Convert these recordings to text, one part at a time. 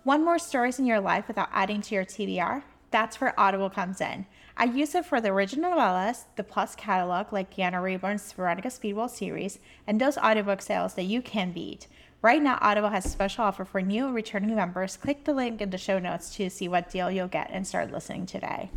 Want more stories in your life without adding to your TBR? That's where Audible comes in. I use it for the original novellas, the Plus catalog like Deanna Rayburn's Veronica Speedwell series, and those audiobook sales that you can beat. Right now, Audible has a special offer for new and returning members. Click the link in the show notes to see what deal you'll get and start listening today.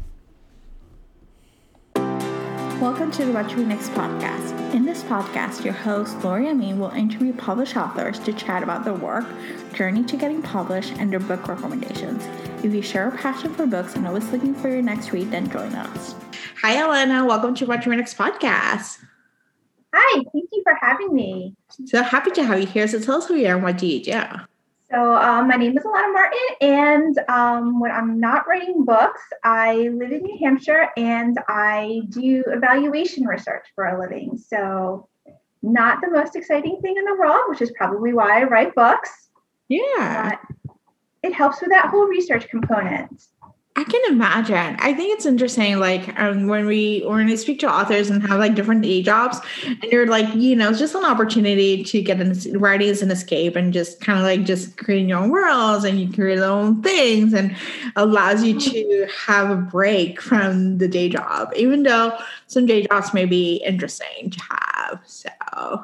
Welcome to the What to Read Next podcast. In this podcast, your host, Lori Amin, will interview published authors to chat about their work, journey to getting published, and their book recommendations. If you share a passion for books and always looking for your next read, then join us. Hi, Elena. Welcome to What to Read Next podcast. Hi, thank you for having me. So happy to have you here. So tell us who you are and what do you do? So my name is Alana Martin, and when I'm not writing books, I live in New Hampshire, and I do evaluation research for a living. So not the most exciting thing in the world, which is probably why I write books. Yeah. But it helps with that whole research component. I can imagine. I think it's interesting, like when we speak to authors and have like different day jobs, and you're like, it's just an opportunity to get in writing as an escape and just kind of like just creating your own worlds, and you create your own things, and allows you to have a break from the day job, even though some day jobs may be interesting to have. So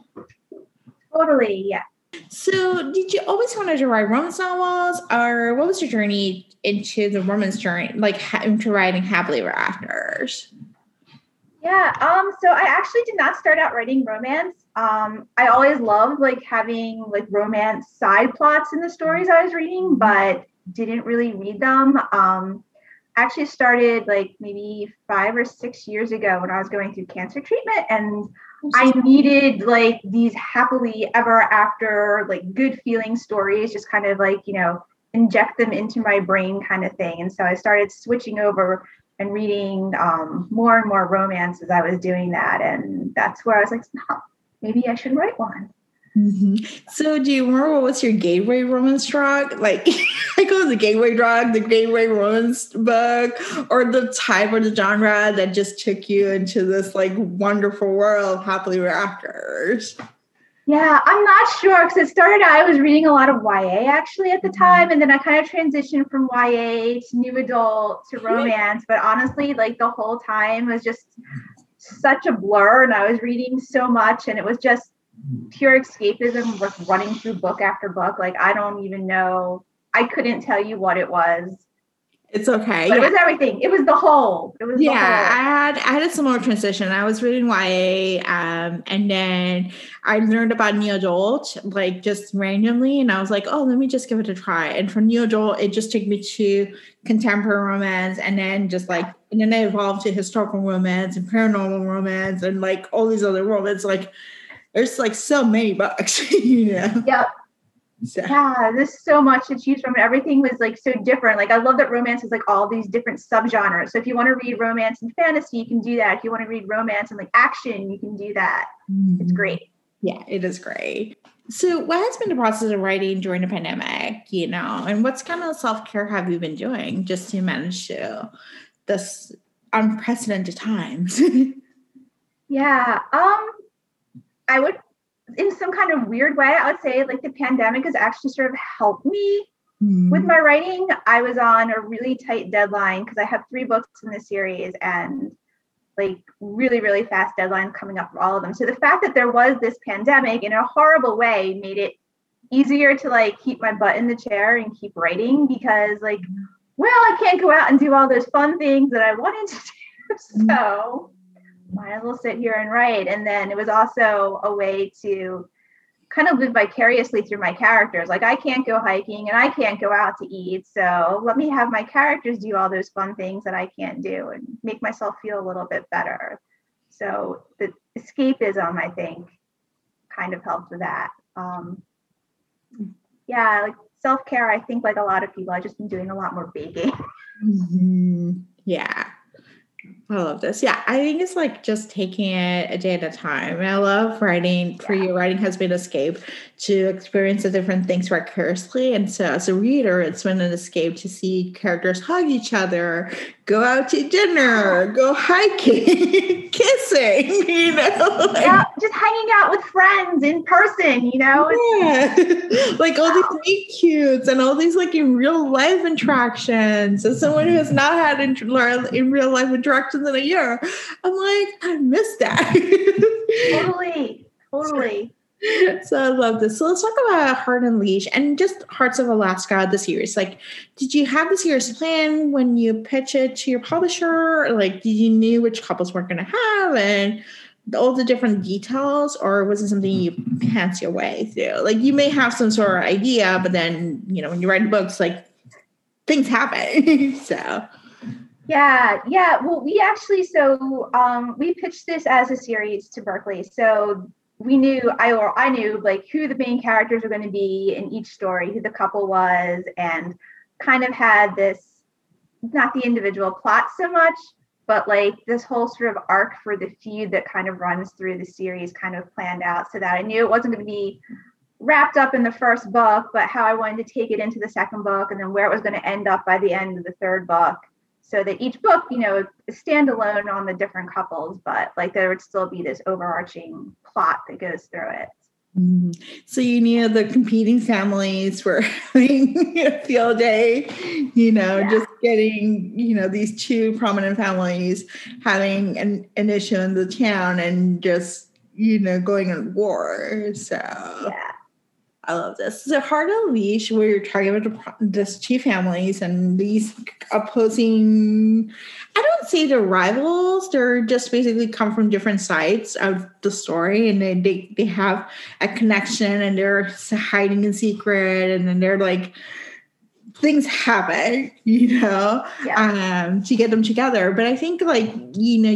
Totally, yeah. So did you always wanted to write romance novels, or what was your journey into the romance journey, like into writing happily ever afters? Yeah, so I actually did not start out writing romance. I always loved like having like romance side plots in the stories I was reading, but didn't really read them. Actually started like maybe 5 or 6 years ago when I was going through cancer treatment, and I needed like these happily ever after, like good feeling stories, just kind of like, inject them into my brain kind of thing. And so I started switching over and reading more and more romance as I was doing that. And that's where I was like, maybe I should write one. Mm-hmm. So do you remember what was your gateway romance drug? Like I call it the gateway drug, the gateway romance book, or the type or the genre that just took you into this like wonderful world of happily ever afters? Yeah, I'm not sure, because it started out, I was reading a lot of YA actually at the time, and then I kind of transitioned from YA to new adult to romance, but honestly, like the whole time was just such a blur, and I was reading so much, and it was just pure escapism, like running through book after book. Like I don't even know, I couldn't tell you what it was. It's okay. But it was everything. It was the whole. I had a similar transition. I was reading YA, and then I learned about new adult like just randomly, and I was like, oh, let me just give it a try. And from new adult, it just took me to contemporary romance, and then and then I evolved to historical romance and paranormal romance and like all these other romance. Like there's like so many books, Yep. So. Yeah, there's so much to choose from. Everything was like so different. Like I love that romance is like all these different subgenres. So if you want to read romance and fantasy, you can do that. If you want to read romance and like action, you can do that. Mm-hmm. It's great. Yeah, it is great. So what has been the process of writing during the pandemic, and what's kind of self-care have you been doing just to manage to this unprecedented times? Yeah, I would, in some kind of weird way, I would say like the pandemic has actually sort of helped me with my writing. I was on a really tight deadline because I have 3 books in the series, and like really, really fast deadlines coming up for all of them. So the fact that there was this pandemic in a horrible way made it easier to like keep my butt in the chair and keep writing, because like, well, I can't go out and do all those fun things that I wanted to do. So might as well sit here and write. And then it was also a way to kind of live vicariously through my characters. Like I can't go hiking and I can't go out to eat, so let me have my characters do all those fun things that I can't do and make myself feel a little bit better. So the escapism, I think, kind of helped with that. Yeah, like self-care, I think like a lot of people, I've just been doing a lot more baking. Mm-hmm. Yeah. I love this. Yeah, I think it's like just taking it a day at a time. And I love writing. For you, writing has been an escape to experience the different things vicariously. And so, as a reader, it's been an escape to see characters hug each other, go out to dinner, go hiking, kissing. You know, Yeah, just hanging out with friends in person. You know. yeah, like all these meet cutes and all these like in real life interactions. As someone who has not had in real life interactions in a year, I'm like, I miss that. Totally. So I love this. So let's talk about Heart Unleashed and just Hearts of Alaska, the series. Like, did you have the series plan when you pitch it to your publisher? Like, did you knew which couples we're going to have and all the different details, or was it something you pants your way through? Like, you may have some sort of idea, but then, you know, when you write books, like, things happen. So. Yeah. Well, we actually, we pitched this as a series to Berkley. So we knew, I knew like who the main characters were going to be in each story, who the couple was, and kind of had this, not the individual plot so much, but like this whole sort of arc for the feud that kind of runs through the series kind of planned out, so that I knew it wasn't going to be wrapped up in the first book, but how I wanted to take it into the second book and then where it was going to end up by the end of the third book. So that each book, you know, is standalone on the different couples, but like there would still be this overarching plot that goes through it. So you knew the competing families were having a field day, you know, just getting, you know, these two prominent families having an issue in the town and just, you know, going on war. So yeah. I love this. So Heart Unleashed, where you're talking about these two families and these opposing, I don't say they're rivals. They're just basically come from different sides of the story, and they have a connection, and they're hiding in secret, and then they're like, things happen, you know, to get them together. But I think, like, you know,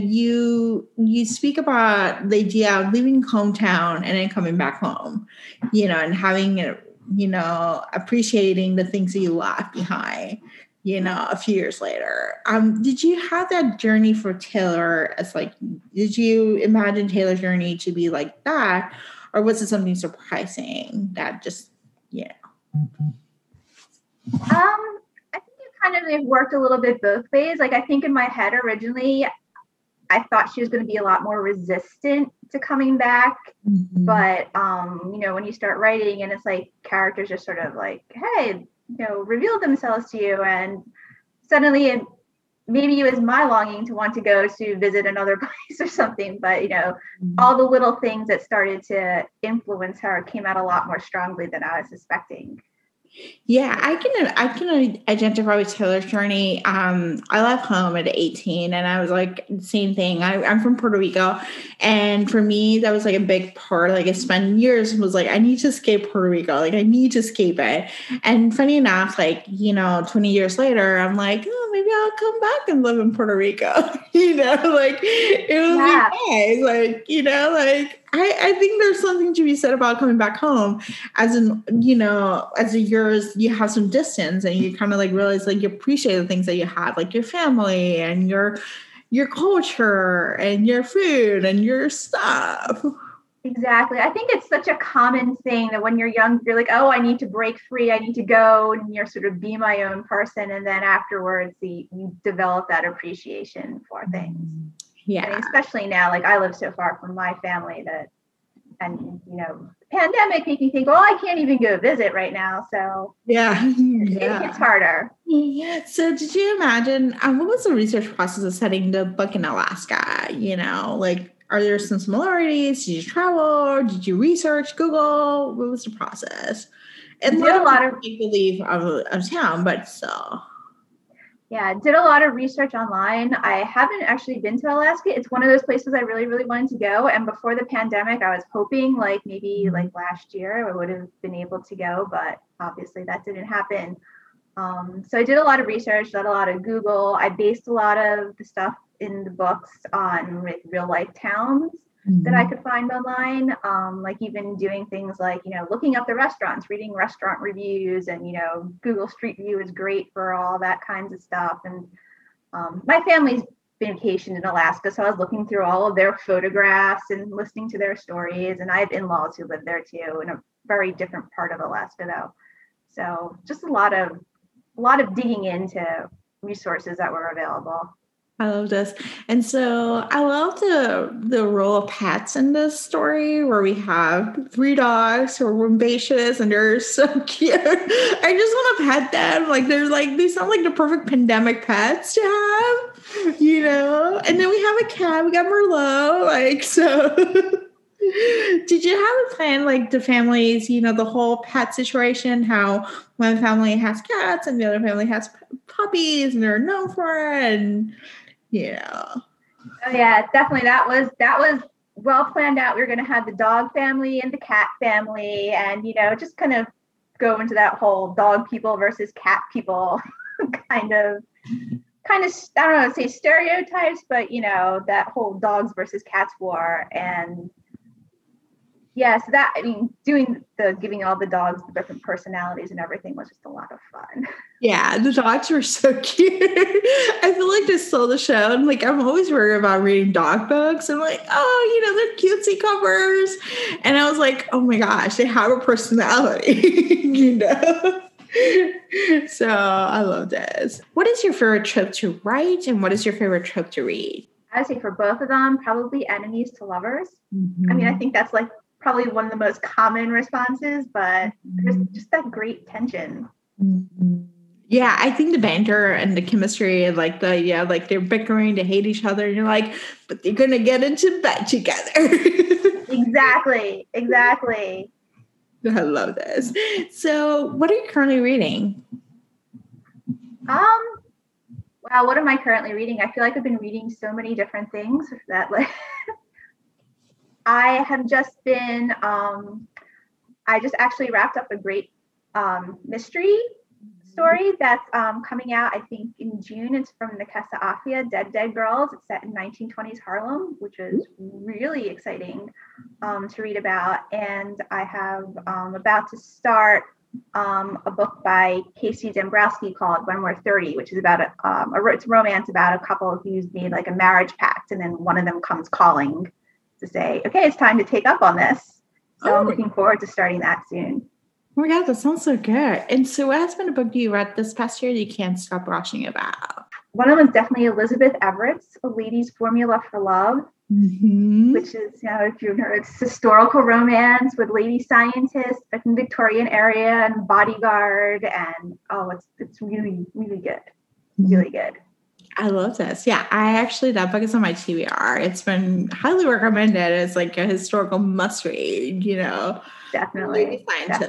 you speak about the idea of leaving hometown and then coming back home, you know, and having, you know, appreciating the things that you left behind, you know, a few years later. Did you have that journey for Taylor as like, did you imagine Taylor's journey to be like that? Or was it something surprising that just, you know? I think it kind of worked a little bit both ways. Like, I think in my head originally, I thought she was going to be a lot more resistant to coming back. Mm-hmm. But, you know, when you start writing and it's like characters just sort of like, hey, you know, reveal themselves to you. And suddenly maybe it was my longing to want to go to visit another place or something. But, you know, all the little things that started to influence her came out a lot more strongly than I was suspecting. Yeah, I can identify with Taylor's journey. I left home at 18 and I was like, same thing. I'm from Puerto Rico. And for me, that was like a big part. Like I spent years was like, I need to escape Puerto Rico. Like I need to escape it. And funny enough, like, you know, 20 years later, I'm like, oh, maybe I'll come back and live in Puerto Rico. You know, like it would be nice. Like, you know, like I think there's something to be said about coming back home as in, you know, as the years you have some distance and you kind of like realize like you appreciate the things that you have, like your family and your culture and your food and your stuff. Exactly. I think it's such a common thing that when you're young, you're like, oh, I need to break free. I need to go and you're sort of be my own person. And then afterwards, you develop that appreciation for things. Yeah. And especially now, like I live so far from my family and you know, pandemic make me think, well, I can't even go visit right now. So it's harder. Yeah. So did you imagine, what was the research process of setting the book in Alaska? You know, like, are there some similarities? Did you travel? Did you research, Google? What was the process? And did a lot of people leave of town, but still. Yeah, did a lot of research online. I haven't actually been to Alaska. It's one of those places I really, really wanted to go. And before the pandemic, I was hoping like maybe like last year I would have been able to go, but obviously that didn't happen. So I did a lot of research, did a lot of Google. I based a lot of the stuff in the books on like real life towns that I could find online. Like even doing things like, you know, looking up the restaurants, reading restaurant reviews, and, you know, Google Street View is great for all that kinds of stuff. And my family's vacationed in Alaska. So I was looking through all of their photographs and listening to their stories. And I have in-laws who live there too, in a very different part of Alaska though. So just a lot of digging into resources that were available. I love this. And so I love the role of pets in this story where we have 3 dogs who are rambunctious and they're so cute. I just want to pet them. Like they sound like the perfect pandemic pets to have, And then we have a cat. We got Merlot. Like, so did you have a plan, like the families, the whole pet situation, how one family has cats and the other family has puppies and they're known for it, and Oh yeah, definitely. That was well planned out. We were going to have the dog family and the cat family, and just kind of go into that whole dog people versus cat people kind of I don't know, say stereotypes, but that whole dogs versus cats war. And yes, giving all the dogs the different personalities and everything was just a lot of fun. Yeah, the dogs were so cute. I feel like they stole the show. And I'm always worried about reading dog books. I'm like, they're cutesy covers. And I was like, oh my gosh, they have a personality, So I love this. What is your favorite trope to write and what is your favorite trope to read? I would say for both of them, probably enemies to lovers. Mm-hmm. I mean, I think that's like probably one of the most common responses, but there's just that great tension. Mm-hmm. Yeah, I think the banter and the chemistry and they're bickering, they hate each other, and you're like, but they're gonna get into bed together. Exactly. I love this. So what are you currently reading? Wow, what am I currently reading? I feel like I've been reading so many different things that I have just been I just actually wrapped up a great mystery story that's coming out, I think, in June. It's from Nekesa Afia, Dead Girls. It's set in 1920s Harlem, which is really exciting to read about. And I have about to start a book by Casey Zembrowski called When We're 30, which is about it's a romance about a couple who's made like a marriage pact, and then one of them comes calling to say, okay, it's time to take up on this. So I'm looking forward to starting that soon. Oh my God, that sounds so good. And so what has been a book you read this past year that you can't stop rushing about? One of them is definitely Elizabeth Everett's A Lady's Formula for Love, which is, if you've heard, it's historical romance with lady scientists in the Victorian area and bodyguard. And it's really, really good. Really good. I love this. Yeah, that book is on my TBR. It's been highly recommended as like a historical must read, Definitely.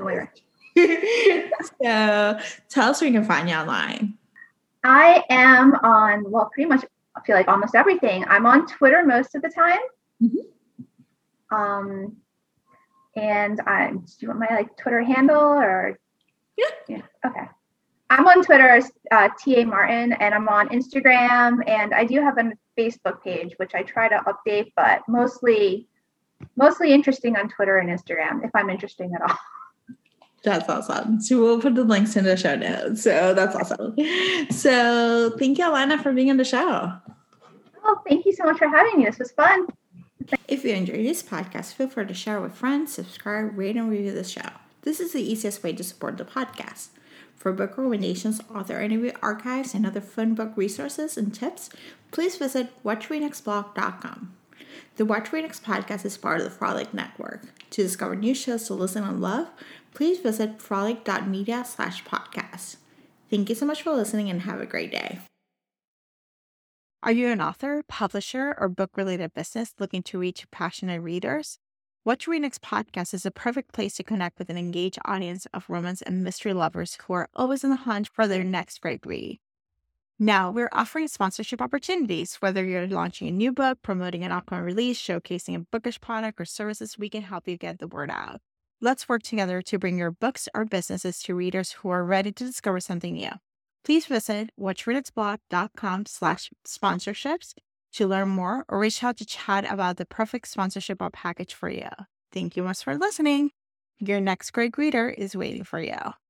So tell us where you can find you online. I am on, pretty much, I feel like almost everything. I'm on Twitter most of the time. Mm-hmm. And do you want my Twitter handle or? Yeah. Okay. I'm on Twitter as TA Martin, and I'm on Instagram, and I do have a Facebook page, which I try to update, but mostly interesting on Twitter and Instagram, if I'm interesting at all. That's awesome. So we'll put the links in the show notes. So that's awesome. So thank you, Alana, for being on the show. Oh, thank you so much for having me. This was fun. If you enjoyed this podcast, feel free to share with friends, subscribe, rate, and review the show. This is the easiest way to support the podcast. For book recommendations, author interview archives, and other fun book resources and tips, please visit WhatchReNextBlog.com. The Watch Read Next podcast is part of the Frolic Network. To discover new shows to listen and love, please visit frolic.media/podcast. Thank you so much for listening and have a great day. Are you an author, publisher, or book-related business looking to reach passionate readers? Watch Read Next podcast is a perfect place to connect with an engaged audience of romance and mystery lovers who are always on the hunt for their next great read. Now, we're offering sponsorship opportunities. Whether you're launching a new book, promoting an upcoming release, showcasing a bookish product or services, we can help you get the word out. Let's work together to bring your books or businesses to readers who are ready to discover something new. Please visit WatchReadNextBlog.com/sponsorships to learn more or reach out to chat about the perfect sponsorship or package for you. Thank you much for listening. Your next great reader is waiting for you.